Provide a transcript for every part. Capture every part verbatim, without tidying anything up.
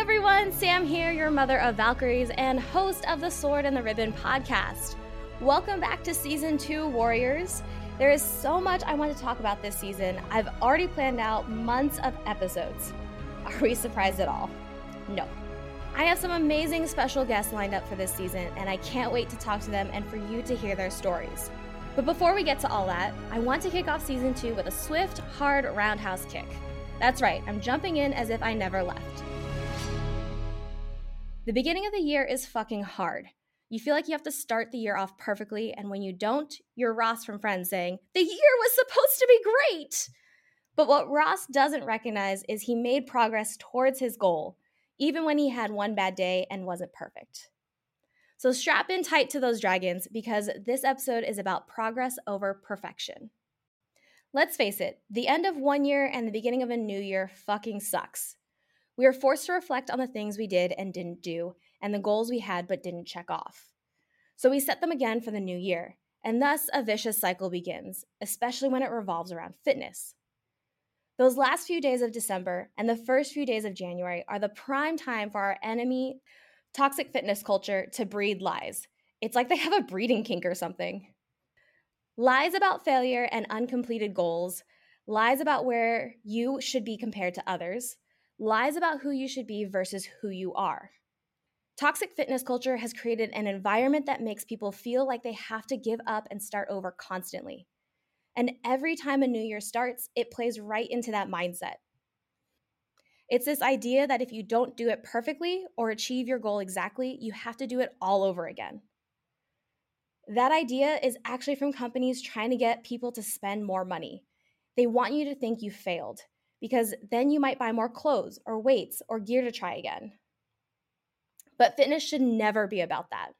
everyone, Sam here, your mother of Valkyries and host of the Sword and the Ribbon podcast. Welcome back to Season two, Warriors. There is so much I want to talk about this season. I've already planned out months of episodes. Are we surprised at all? No. I have some amazing special guests lined up for this season, and I can't wait to talk to them and for you to hear their stories. But before we get to all that, I want to kick off Season two with a swift, hard roundhouse kick. That's right, I'm jumping in as if I never left. The beginning of the year is fucking hard. You feel like you have to start the year off perfectly, and when you don't, you're Ross from Friends saying, "The year was supposed to be great!" But what Ross doesn't recognize is he made progress towards his goal, even when he had one bad day and wasn't perfect. So strap in tight to those dragons, because this episode is about progress over perfection. Let's face it, the end of one year and the beginning of a new year fucking sucks. We are forced to reflect on the things we did and didn't do, and the goals we had but didn't check off. So we set them again for the new year, and thus a vicious cycle begins, especially when it revolves around fitness. Those last few days of December and the first few days of January are the prime time for our enemy, toxic fitness culture, to breed lies. It's like they have a breeding kink or something. Lies about failure and uncompleted goals, lies about where you should be compared to others, lies about who you should be versus who you are. Toxic fitness culture has created an environment that makes people feel like they have to give up and start over constantly. And every time a new year starts, it plays right into that mindset. It's this idea that if you don't do it perfectly or achieve your goal exactly, you have to do it all over again. That idea is actually from companies trying to get people to spend more money. They want you to think you failed, because then you might buy more clothes or weights or gear to try again. But fitness should never be about that.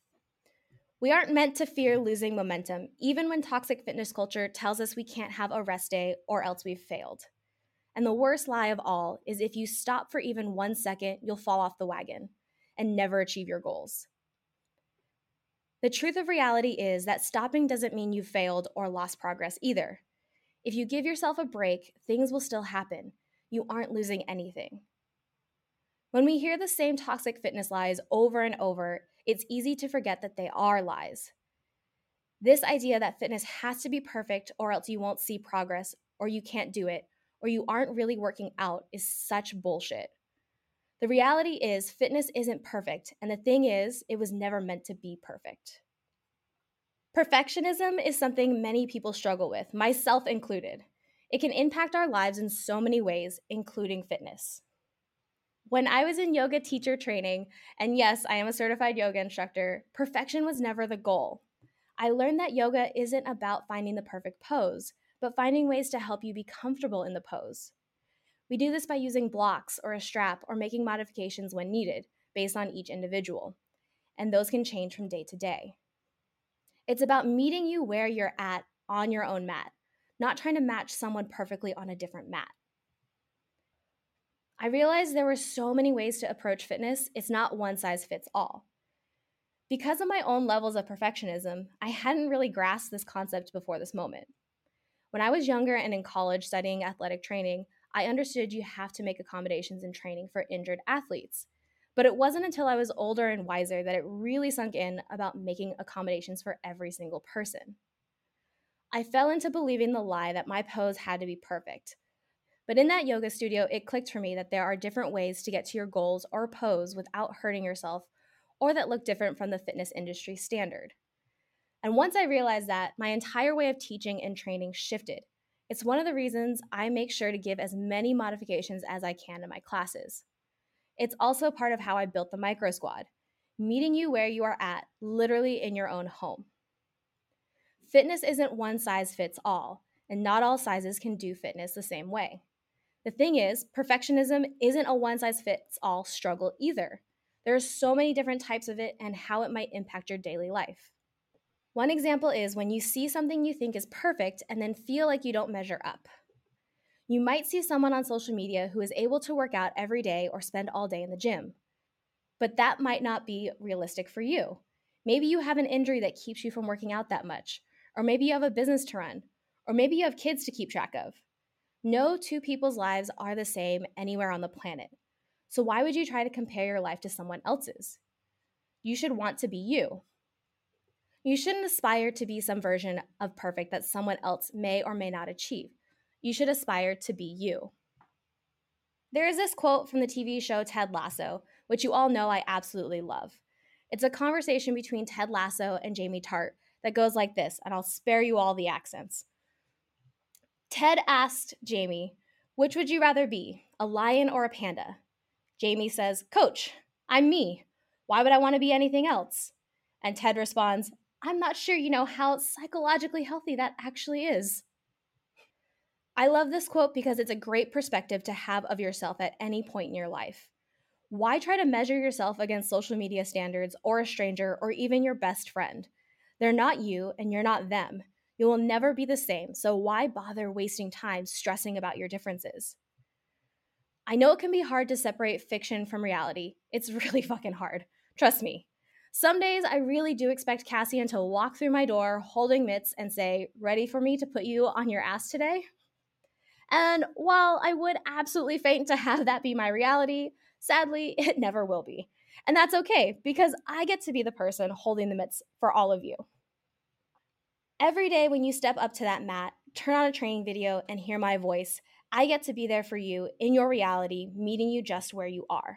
We aren't meant to fear losing momentum, even when toxic fitness culture tells us we can't have a rest day or else we've failed. And the worst lie of all is if you stop for even one second, you'll fall off the wagon and never achieve your goals. The truth of reality is that stopping doesn't mean you failed or lost progress either. If you give yourself a break, things will still happen. You aren't losing anything. When we hear the same toxic fitness lies over and over, it's easy to forget that they are lies. This idea that fitness has to be perfect or else you won't see progress, or you can't do it, or you aren't really working out is such bullshit. The reality is fitness isn't perfect, and the thing is, it was never meant to be perfect. Perfectionism is something many people struggle with, myself included. It can impact our lives in so many ways, including fitness. When I was in yoga teacher training, and yes, I am a certified yoga instructor, perfection was never the goal. I learned that yoga isn't about finding the perfect pose, but finding ways to help you be comfortable in the pose. We do this by using blocks or a strap or making modifications when needed, based on each individual. And those can change from day to day. It's about meeting you where you're at on your own mat, not trying to match someone perfectly on a different mat. I realized there were so many ways to approach fitness, it's not one size fits all. Because of my own levels of perfectionism, I hadn't really grasped this concept before this moment. When I was younger and in college studying athletic training, I understood you have to make accommodations in training for injured athletes. But it wasn't until I was older and wiser that it really sunk in about making accommodations for every single person. I fell into believing the lie that my pose had to be perfect. But in that yoga studio, it clicked for me that there are different ways to get to your goals or pose without hurting yourself, or that look different from the fitness industry standard. And once I realized that, my entire way of teaching and training shifted. It's one of the reasons I make sure to give as many modifications as I can in my classes. It's also part of how I built the Micro Squad, meeting you where you are at, literally in your own home. Fitness isn't one size fits all, and not all sizes can do fitness the same way. The thing is, perfectionism isn't a one size fits all struggle either. There are so many different types of it and how it might impact your daily life. One example is when you see something you think is perfect and then feel like you don't measure up. You might see someone on social media who is able to work out every day or spend all day in the gym. But that might not be realistic for you. Maybe you have an injury that keeps you from working out that much, or maybe you have a business to run, or maybe you have kids to keep track of. No two people's lives are the same anywhere on the planet. So why would you try to compare your life to someone else's? You should want to be you. You shouldn't aspire to be some version of perfect that someone else may or may not achieve. You should aspire to be you. There is this quote from the T V show Ted Lasso, which you all know I absolutely love. It's a conversation between Ted Lasso and Jamie Tart that goes like this, and I'll spare you all the accents. Ted asked Jamie, which would you rather be, a lion or a panda? Jamie says, Coach, I'm me. Why would I want to be anything else? And Ted responds, I'm not sure you know how psychologically healthy that actually is. I love this quote because it's a great perspective to have of yourself at any point in your life. Why try to measure yourself against social media standards or a stranger or even your best friend? They're not you and you're not them. You will never be the same, so why bother wasting time stressing about your differences? I know it can be hard to separate fiction from reality. It's really fucking hard. Trust me. Some days I really do expect Cassian to walk through my door holding mitts and say, ready for me to put you on your ass today? And while I would absolutely faint to have that be my reality, sadly, it never will be. And that's okay, because I get to be the person holding the mitts for all of you. Every day when you step up to that mat, turn on a training video, and hear my voice, I get to be there for you in your reality, meeting you just where you are.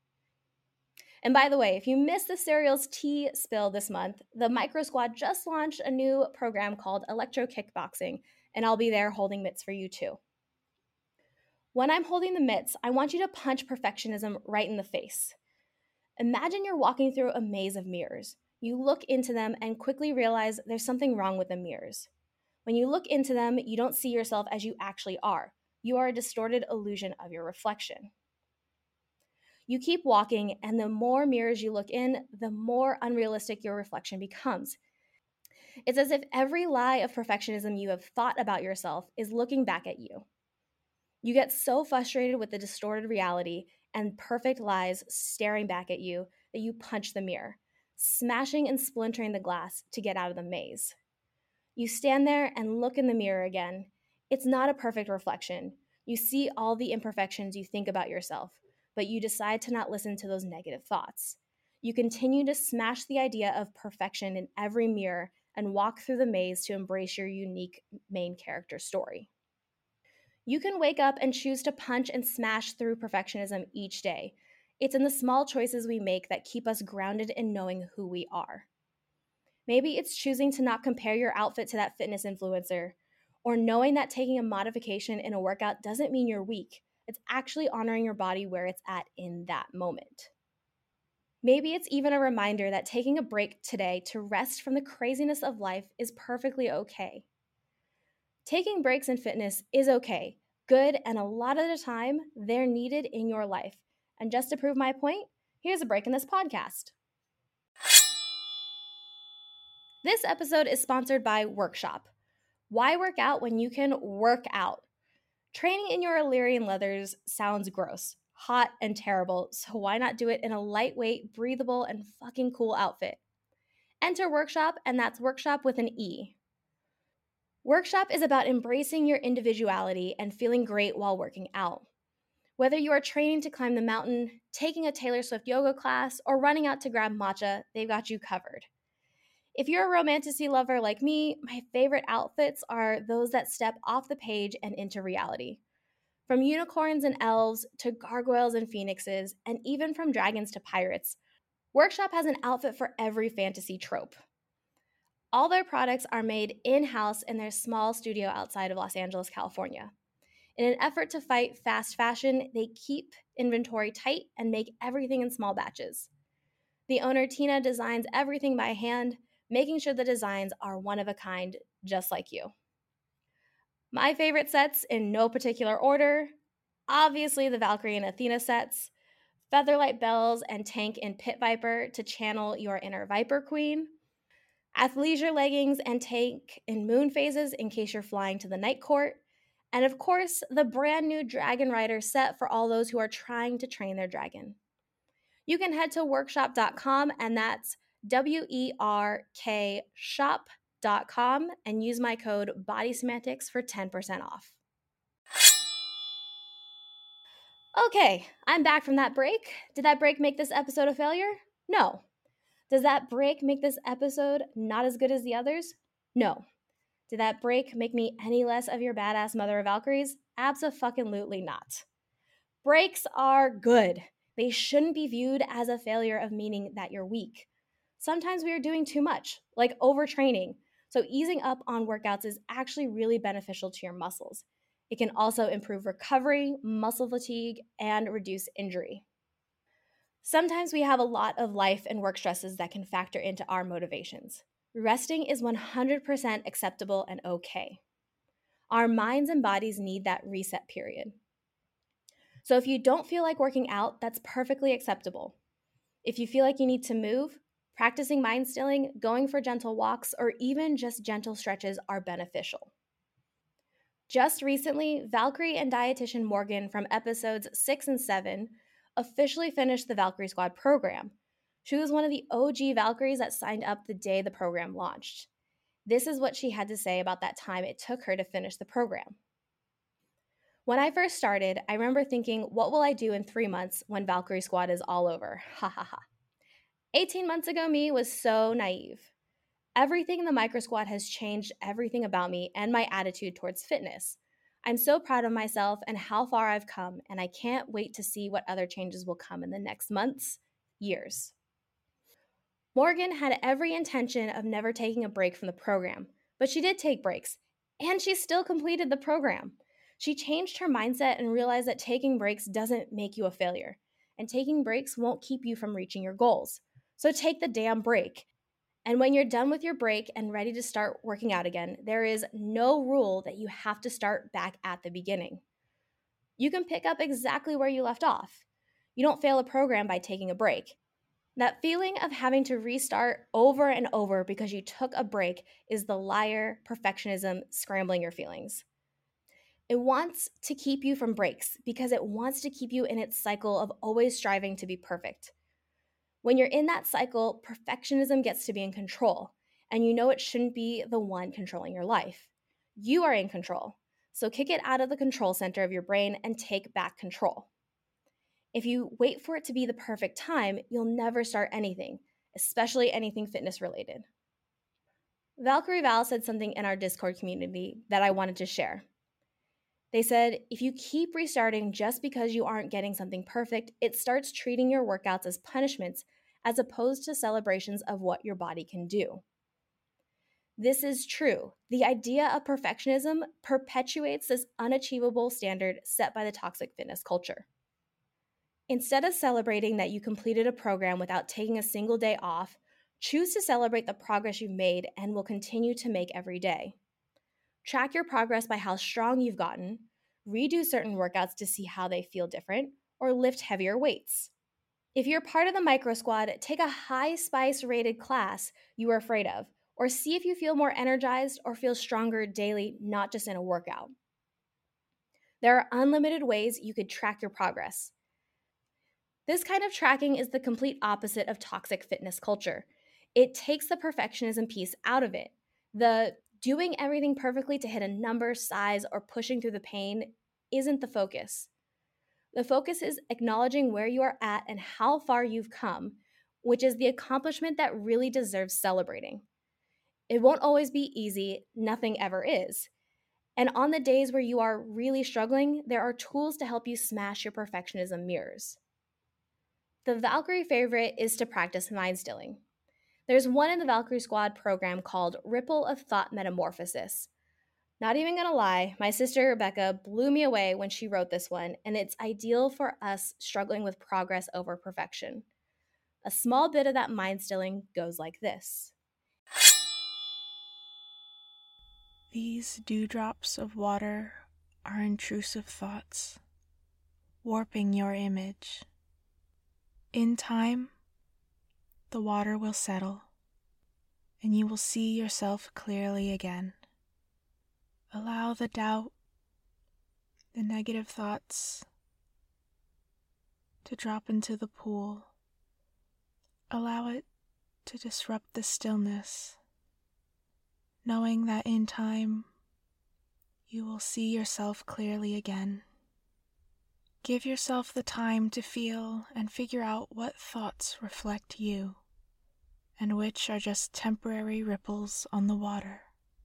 And by the way, if you missed the cereal's tea spill this month, the Micro Squad just launched a new program called Electro Kickboxing, and I'll be there holding mitts for you too. When I'm holding the mitts, I want you to punch perfectionism right in the face. Imagine you're walking through a maze of mirrors. You look into them and quickly realize there's something wrong with the mirrors. When you look into them, you don't see yourself as you actually are. You are a distorted illusion of your reflection. You keep walking, and the more mirrors you look in, the more unrealistic your reflection becomes. It's as if every lie of perfectionism you have thought about yourself is looking back at you. You get so frustrated with the distorted reality and perfect lies staring back at you that you punch the mirror, smashing and splintering the glass to get out of the maze. You stand there and look in the mirror again. It's not a perfect reflection. You see all the imperfections you think about yourself, but you decide to not listen to those negative thoughts. You continue to smash the idea of perfection in every mirror and walk through the maze to embrace your unique main character story. You can wake up and choose to punch and smash through perfectionism each day. It's in the small choices we make that keep us grounded in knowing who we are. Maybe it's choosing to not compare your outfit to that fitness influencer, or knowing that taking a modification in a workout doesn't mean you're weak. It's actually honoring your body where it's at in that moment. Maybe it's even a reminder that taking a break today to rest from the craziness of life is perfectly okay. Taking breaks in fitness is okay, good, and a lot of the time, they're needed in your life. And just to prove my point, here's a break in this podcast. This episode is sponsored by Workshop. Why work out when you can work out? Training in your Illyrian leathers sounds gross, hot, and terrible, so why not do it in a lightweight, breathable, and fucking cool outfit? Enter Workshop, and that's Workshop with an E. Workshop is about embracing your individuality and feeling great while working out. Whether you are training to climb the mountain, taking a Taylor Swift yoga class, or running out to grab matcha, they've got you covered. If you're a romanticy lover like me, my favorite outfits are those that step off the page and into reality. From unicorns and elves to gargoyles and phoenixes, and even from dragons to pirates, Workshop has an outfit for every fantasy trope. All their products are made in-house in their small studio outside of Los Angeles, California. In an effort to fight fast fashion, they keep inventory tight and make everything in small batches. The owner, Tina, designs everything by hand, making sure the designs are one of a kind, just like you. My favorite sets, in no particular order, obviously the Valkyrie and Athena sets, Featherlight Bells and Tank and Pit Viper to channel your inner Viper Queen, athleisure leggings and Tank in moon phases in case you're flying to the night court, and of course, the brand new Dragon Rider set for all those who are trying to train their dragon. You can head to workshop dot com, and that's W E R K shop dot com, and use my code BODYSEMANTICS for ten percent off. Okay, I'm back from that break. Did that break make this episode a failure? No. Does that break make this episode not as good as the others? No. Did that break make me any less of your badass mother of Valkyries? Abso-fucking-lutely not. Breaks are good. They shouldn't be viewed as a failure of meaning that you're weak. Sometimes we are doing too much, like overtraining. So easing up on workouts is actually really beneficial to your muscles. It can also improve recovery, muscle fatigue, and reduce injury. Sometimes we have a lot of life and work stresses that can factor into our motivations. Resting is one hundred percent acceptable and okay. Our minds and bodies need that reset period. So if you don't feel like working out, that's perfectly acceptable. If you feel like you need to move, practicing mind stilling, going for gentle walks, or even just gentle stretches are beneficial. Just recently, Valkyrie and dietitian Morgan from episodes six and seven officially finished the Valkyrie Squad program. She was one of the O G Valkyries that signed up the day the program launched. This is what she had to say about that time it took her to finish the program. When I first started, I remember thinking, what will I do in three months when Valkyrie Squad is all over? Ha ha ha. eighteen months ago, me was so naive. Everything in the Micro Squad has changed everything about me and my attitude towards fitness. I'm so proud of myself and how far I've come, and I can't wait to see what other changes will come in the next months, years. Morgan had every intention of never taking a break from the program, but she did take breaks, and she still completed the program. She changed her mindset and realized that taking breaks doesn't make you a failure, and taking breaks won't keep you from reaching your goals. So take the damn break. And when you're done with your break and ready to start working out again, there is no rule that you have to start back at the beginning. You can pick up exactly where you left off. You don't fail a program by taking a break. That feeling of having to restart over and over because you took a break is the liar, perfectionism, scrambling your feelings. It wants to keep you from breaks because it wants to keep you in its cycle of always striving to be perfect. When you're in that cycle, perfectionism gets to be in control, and you know it shouldn't be the one controlling your life. You are in control, so kick it out of the control center of your brain and take back control. If you wait for it to be the perfect time, you'll never start anything, especially anything fitness related. Valkyrie Val said something in our Discord community that I wanted to share. They said, if you keep restarting just because you aren't getting something perfect, it starts treating your workouts as punishments as opposed to celebrations of what your body can do. This is true. The idea of perfectionism perpetuates this unachievable standard set by the toxic fitness culture. Instead of celebrating that you completed a program without taking a single day off, choose to celebrate the progress you've made and will continue to make every day. Track your progress by how strong you've gotten, redo certain workouts to see how they feel different, or lift heavier weights. If you're part of the Micro Squad, take a high spice rated class you are afraid of, or see if you feel more energized or feel stronger daily, not just in a workout. There are unlimited ways you could track your progress. This kind of tracking is the complete opposite of toxic fitness culture. It takes the perfectionism piece out of it. The doing everything perfectly to hit a number, size, or pushing through the pain isn't the focus. The focus is acknowledging where you are at and how far you've come, which is the accomplishment that really deserves celebrating. It won't always be easy, nothing ever is. And on the days where you are really struggling, there are tools to help you smash your perfectionism mirrors. The Valkyrie favorite is to practice mind stilling. There's one in the Valkyrie Squad program called Ripple of Thought Metamorphosis. Not even gonna lie, my sister Rebecca blew me away when she wrote this one, and it's ideal for us struggling with progress over perfection. A small bit of that mind stilling goes like this. These dewdrops of water are intrusive thoughts, warping your image. In time, the water will settle, and you will see yourself clearly again. Allow the doubt, the negative thoughts, to drop into the pool. Allow it to disrupt the stillness, knowing that in time, you will see yourself clearly again. Give yourself the time to feel and figure out what thoughts reflect you and which are just temporary ripples on the water.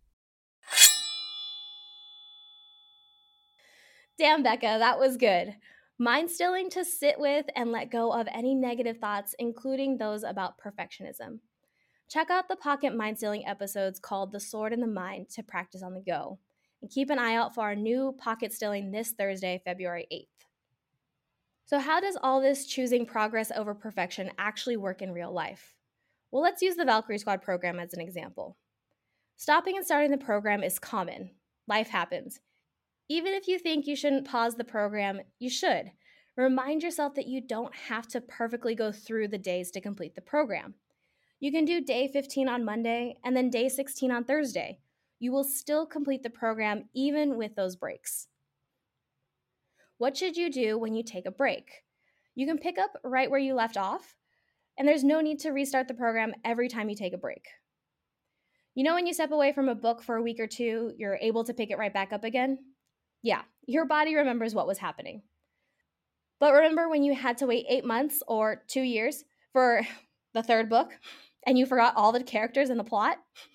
Damn, Becca, that was good. Mind stilling to sit with and let go of any negative thoughts, including those about perfectionism. Check out the Pocket Mind Stilling episodes called The Sword in the Mind to practice on the go. And keep an eye out for our new Pocket Stilling this Thursday, February eighth. So how does all this choosing progress over perfection actually work in real life? Well, let's use the Valkyrie Squad program as an example. Stopping and starting the program is common. Life happens. Even if you think you shouldn't pause the program, you should. Remind yourself that you don't have to perfectly go through the days to complete the program. You can do day fifteen on Monday and then day sixteen on Thursday. You will still complete the program even with those breaks. What should you do when you take a break? You can pick up right where you left off, and there's no need to restart the program every time you take a break. You know when you step away from a book for a week or two, you're able to pick it right back up again? Yeah, your body remembers what was happening. But remember when you had to wait eight months or two years for the third book, and you forgot all the characters and the plot?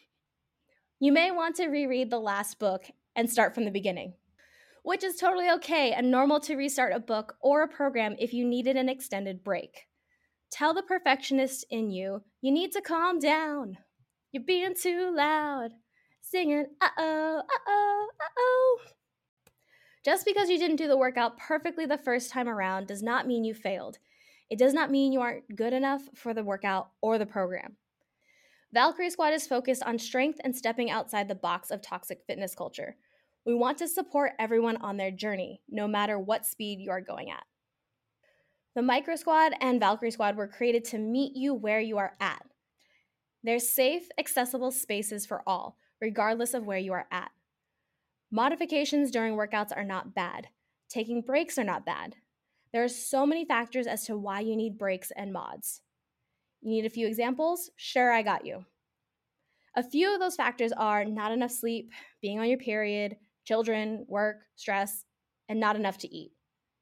You may want to reread the last book and start from the beginning, which is totally okay and normal to restart a book or a program if you needed an extended break. Tell the perfectionist in you, you need to calm down. You're being too loud. Singing, uh-oh, uh-oh, uh-oh. Just because you didn't do the workout perfectly the first time around does not mean you failed. It does not mean you aren't good enough for the workout or the program. Valkyrie Squad is focused on strength and stepping outside the box of toxic fitness culture. We want to support everyone on their journey, no matter what speed you are going at. The Micro Squad and Valkyrie Squad were created to meet you where you are at. They're safe, accessible spaces for all, regardless of where you are at. Modifications during workouts are not bad. Taking breaks are not bad. There are so many factors as to why you need breaks and mods. You need a few examples? Sure, I got you. A few of those factors are not enough sleep, being on your period, children, work, stress, and not enough to eat.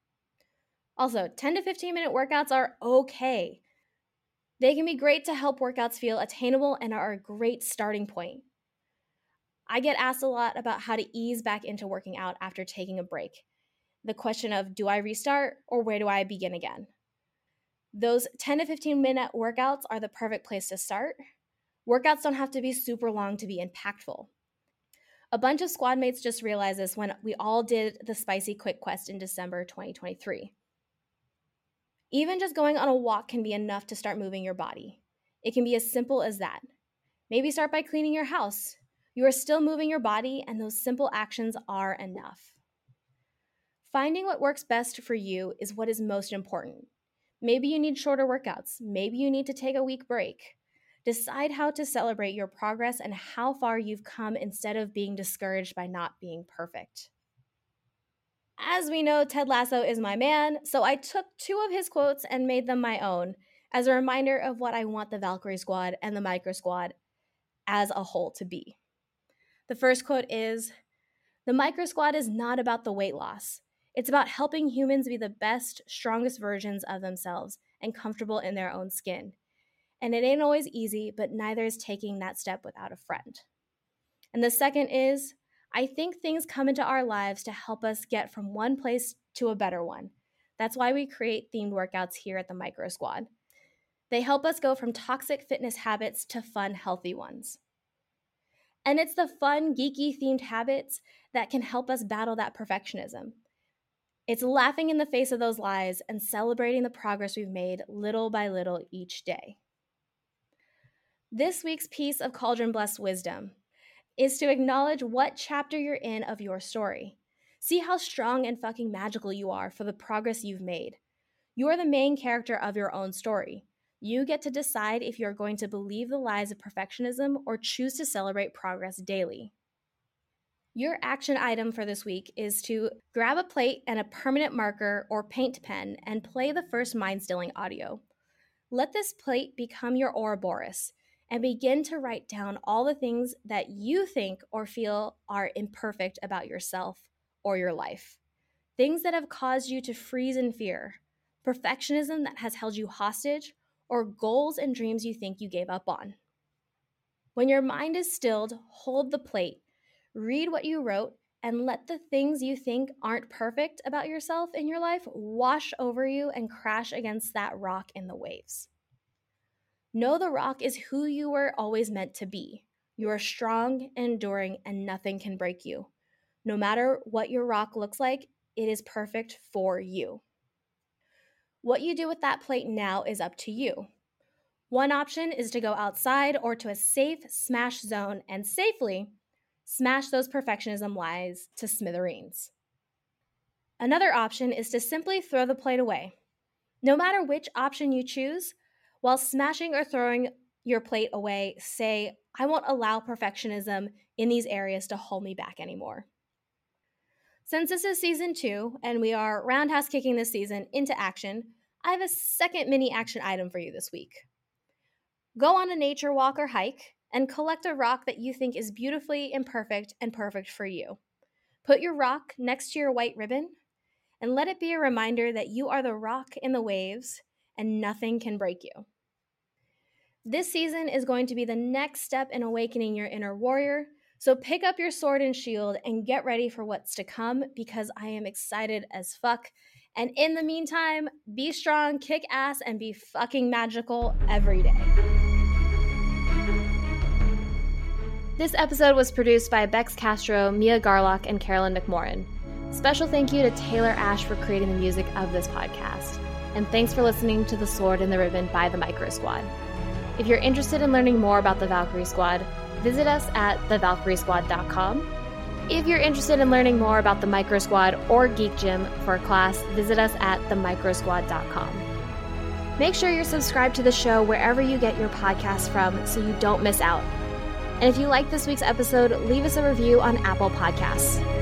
Also, ten to fifteen minute workouts are okay. They can be great to help workouts feel attainable and are a great starting point. I get asked a lot about how to ease back into working out after taking a break. The question of, do I restart or where do I begin again? Those ten to fifteen minute workouts are the perfect place to start. Workouts don't have to be super long to be impactful. A bunch of squad mates just realized this when we all did the Spicy Quick Quest in December twenty twenty-three. Even just going on a walk can be enough to start moving your body. It can be as simple as that. Maybe start by cleaning your house. You are still moving your body, and those simple actions are enough. Finding what works best for you is what is most important. Maybe you need shorter workouts. Maybe you need to take a week break. Decide how to celebrate your progress and how far you've come instead of being discouraged by not being perfect. As we know, Ted Lasso is my man, so I took two of his quotes and made them my own as a reminder of what I want the Valkyrie Squad and the Micro Squad as a whole to be. The first quote is, "The Micro Squad is not about the weight loss. It's about helping humans be the best, strongest versions of themselves and comfortable in their own skin. And it ain't always easy, but neither is taking that step without a friend." And the second is, "I think things come into our lives to help us get from one place to a better one. That's why we create themed workouts here at the Micro Squad. They help us go from toxic fitness habits to fun, healthy ones." And it's the fun, geeky themed habits that can help us battle that perfectionism. It's laughing in the face of those lies and celebrating the progress we've made little by little each day. This week's piece of Cauldron Blessed wisdom is to acknowledge what chapter you're in of your story. See how strong and fucking magical you are for the progress you've made. You are the main character of your own story. You get to decide if you're going to believe the lies of perfectionism or choose to celebrate progress daily. Your action item for this week is to grab a plate and a permanent marker or paint pen and play the first mind-stilling audio. Let this plate become your Ouroboros and begin to write down all the things that you think or feel are imperfect about yourself or your life. things that have caused you to freeze in fear, perfectionism that has held you hostage, or goals and dreams you think you gave up on. When your mind is stilled, hold the plate, read what you wrote, and let the things you think aren't perfect about yourself in your life wash over you and crash against that rock in the waves. Know the rock is who you were always meant to be. You are strong, enduring, and nothing can break you. No matter what your rock looks like, it is perfect for you. What you do with that plate now is up to you. One option is to go outside or to a safe smash zone and safely smash those perfectionism lies to smithereens. Another option is to simply throw the plate away. No matter which option you choose, while smashing or throwing your plate away, say, I won't allow perfectionism in these areas to hold me back anymore. Since this is season two and we are roundhouse kicking this season into action, I have a second mini action item for you this week. Go on a nature walk or hike and collect a rock that you think is beautifully imperfect and perfect for you. Put your rock next to your white ribbon and let it be a reminder that you are the rock in the waves and nothing can break you. This season is going to be the next step in awakening your inner warrior, so pick up your sword and shield and get ready for what's to come because I am excited as fuck. And in the meantime, be strong, kick ass, and be fucking magical every day. This episode was produced by Bex Castro, Mia Garlock, and Carolyn McMorrin. Special thank you to Taylor Ash for creating the music of this podcast. And thanks for listening to The Sword and the Ribbon by the Micro Squad. If you're interested in learning more about the Valkyrie Squad, visit us at the valkyrie squad dot com. If you're interested in learning more about the Micro Squad or Geek Gym for a class, visit us at the micro squad dot com. Make sure you're subscribed to the show wherever you get your podcasts from so you don't miss out. And if you like this week's episode, leave us a review on Apple Podcasts.